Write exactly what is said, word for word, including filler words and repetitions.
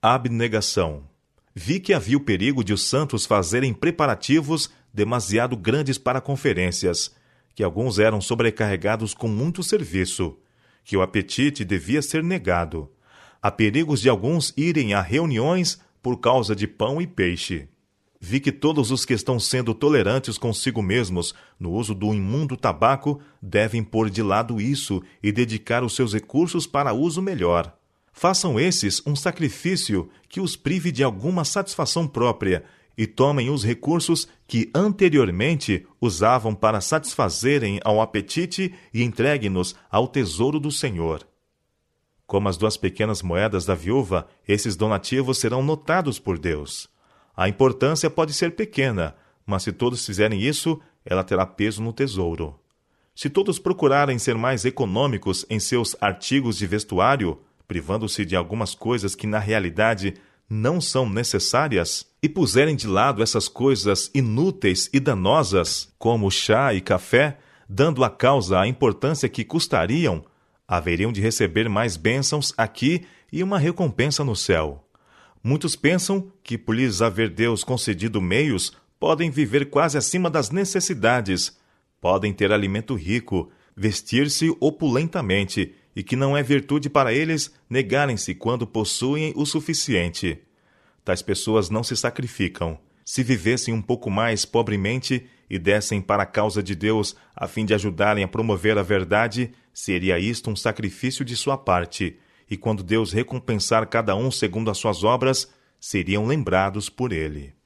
Abnegação. Vi que havia o perigo de os santos fazerem preparativos demasiado grandes para conferências, que alguns eram sobrecarregados com muito serviço, que o apetite devia ser negado. Há perigos de alguns irem a reuniões por causa de pão e peixe. Vi que todos os que estão sendo tolerantes consigo mesmos no uso do imundo tabaco devem pôr de lado isso e dedicar os seus recursos para uso melhor. Façam esses um sacrifício que os prive de alguma satisfação própria e tomem os recursos que anteriormente usavam para satisfazerem ao apetite e entreguem-nos ao tesouro do Senhor. Como as duas pequenas moedas da viúva, esses donativos serão notados por Deus. A importância pode ser pequena, mas se todos fizerem isso, ela terá peso no tesouro. Se todos procurarem ser mais econômicos em seus artigos de vestuário, privando-se de algumas coisas que na realidade não são necessárias, e puserem de lado essas coisas inúteis e danosas, como chá e café, dando à causa a importância que custariam, haveriam de receber mais bênçãos aqui e uma recompensa no céu. Muitos pensam que, por lhes haver Deus concedido meios, podem viver quase acima das necessidades, podem ter alimento rico, vestir-se opulentamente, e que não é virtude para eles negarem-se quando possuem o suficiente. Tais pessoas não se sacrificam. Se vivessem um pouco mais pobremente e dessem para a causa de Deus a fim de ajudarem a promover a verdade, seria isto um sacrifício de sua parte, e quando Deus recompensar cada um segundo as suas obras, seriam lembrados por ele.